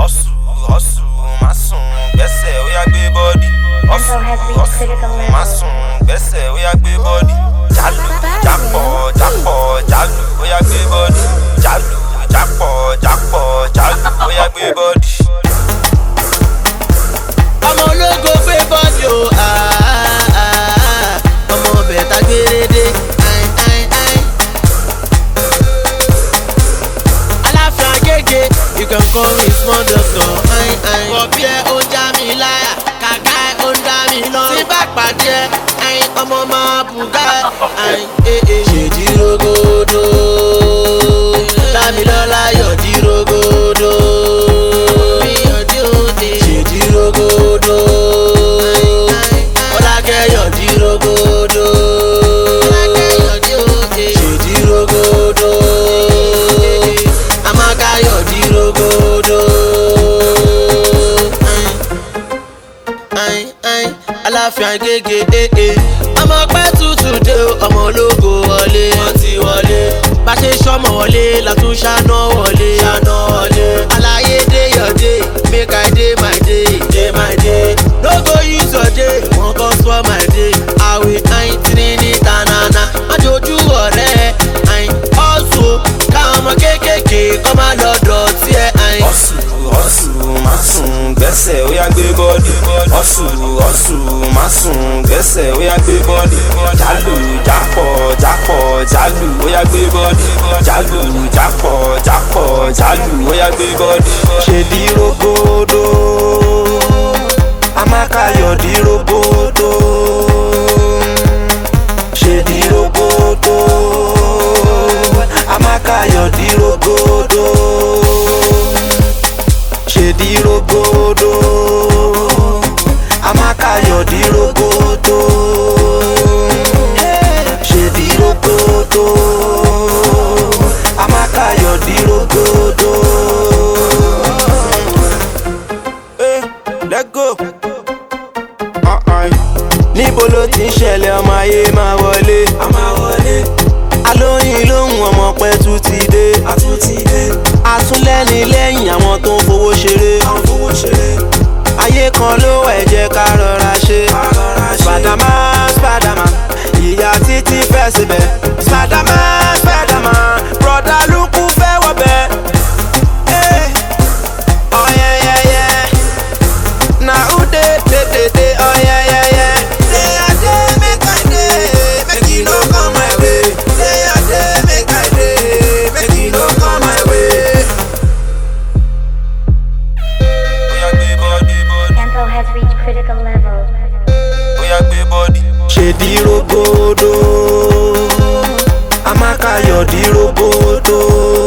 hustle, hustle, má sùn gbẹ́sẹ̀ ó yá gbé bọ́dì. Hustle, hustle, má sùn gbẹ́sẹ̀ ó yá gbé bọ́dì. Jálù, jápọ̀, jápọ̀, jálù ó yá gbé bọ́dì. Jálù, jápọ̀, jápọ̀, jálù ó yá gbé bọ́dì. Ọmọ ológo gbé bọ́dì o, ọmọ bẹ̀ta gbérédé. Aláfin Agége, you can call me small doctor. Bọ̀bí ẹ ó já mi láyà, kàkà ẹ ó dá mi lọ. Tí bá pàdé ẹ, ọmọ máa bùgá ẹ. Ṣèjì rogodo, Dámilọ́lá yọ̀dí rogodo. Ṣèjì rogodo, Ọlákẹ́ yọ̀dí rogodo. Ṣèjì rogodo, Amaka yọ̀dí rogodo. Aláfin Agége, ọmọ pẹ́ tútù dé o, ọmọ ológo wọlé. Wọ́n ti wọlé. Bá ṣe sọ́mọ wọlé, látún ṣáná wọlé. Aláyé dé your day, make I dey my day, dey my day. No go use your day, wọ́n kọ́ sọ my day. Àwẹ̀ tìrìnì tànàna, má jojú ọ̀rẹ́. Also, káwọn ọmọ kéékèèké kọ́ máa lọ dọ̀tí ẹ̀. Hustle, hustle, má sùn gbẹ́sẹ̀ ó yá gbé bọ́dì. Hustle, hustle, má sùn gbẹ́sẹ̀ ó yá gbé bọ́dì. Jálù, jápọ̀, jápọ̀, jálù ó yá gbé bọ́dì. Jálù, jápọ̀, jápọ̀, jálù ó yá gbé bọ́dì. Ṣèdí rogodo, Amaka yọ̀dí rogodo. Ṣèdí rogodo, Amaka yọ̀dí rogodo. Ṣèdí rogodo, Amaka yọ̀dí rogodo. Ṣèdí rogodo, Amaka yọ̀dí rogodo. Let go. Níbo ló ti ń ṣẹlẹ̀ ọmọ ayé máa wọlé. Alóyin lóhùn ọmọ pẹ́ tún ti dé. Àtúnlẹ́ni lẹ́yìn àwọn tó ń fowó ṣeré. Ayé kan ló wà ẹ jẹ́ ká rọra ṣe. Spiderman, Spiderman, ìyá títí fẹ́ síbẹ̀. Spiderman, Spiderman, broda lukú fẹ́ wọ̀bẹ̀. Oh yeah yeah yeah, na who dey oh yeah yeah yeah. Say I dey make I dey, make you no come my way. Say I dey make I dey, make you no come my way. Tempo has reached critical level. Ṣèdí rogodo, Amaka yọ̀dí rogodo.